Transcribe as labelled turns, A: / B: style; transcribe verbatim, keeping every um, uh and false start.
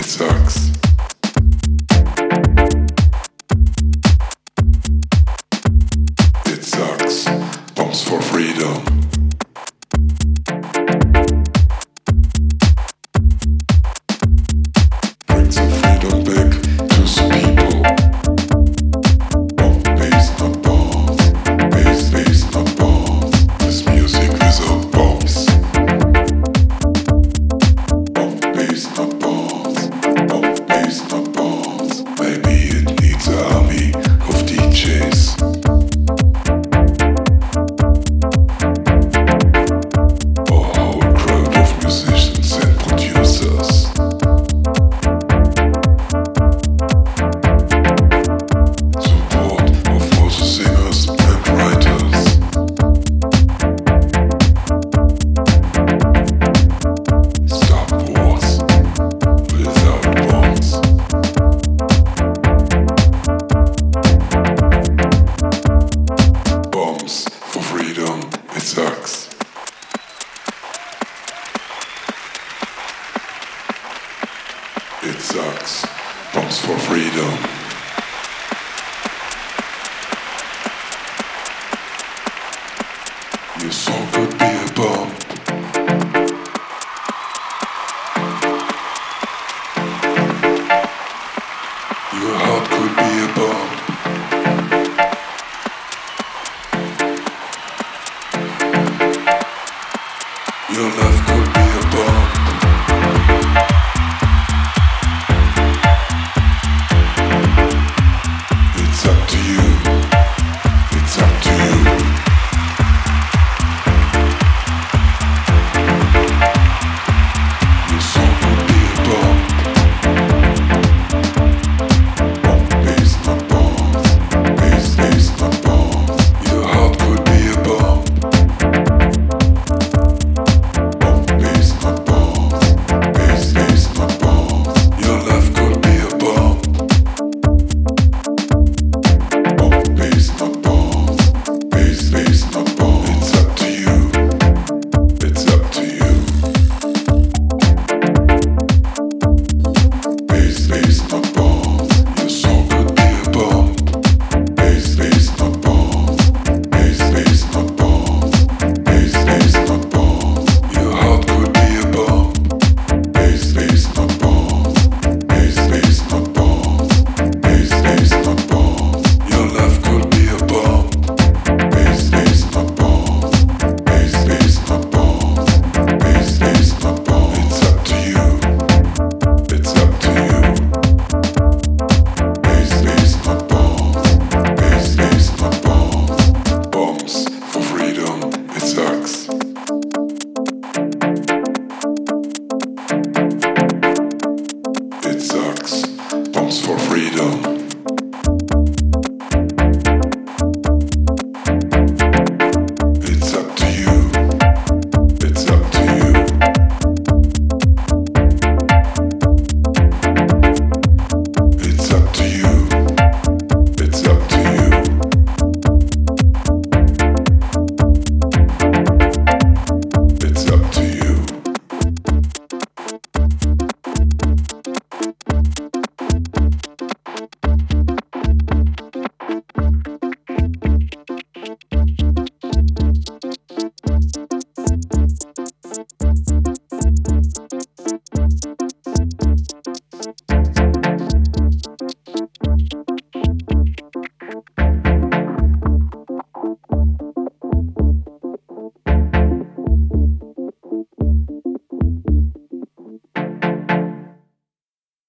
A: sucks. It sucks. Bombs for freedom. Bring some freedom back to some people. Bomb bass, not bombs. Bass, bass, not bombs. This music without bombs. Bomb bass, not bombs. Bomb bass, not bombs. Maybe it needs an army of D Js. It sucks. It sucks. Bombs for freedom. Your song could be a bomb. Your heart could be a bomb. Your love could be a bomb. It's up to you. It's up to you. Your song could be a bomb. Bomb bass, not bombs. Bass, bass, not bombs. Your heart could be a bomb. It sucks. Bombs for freedom.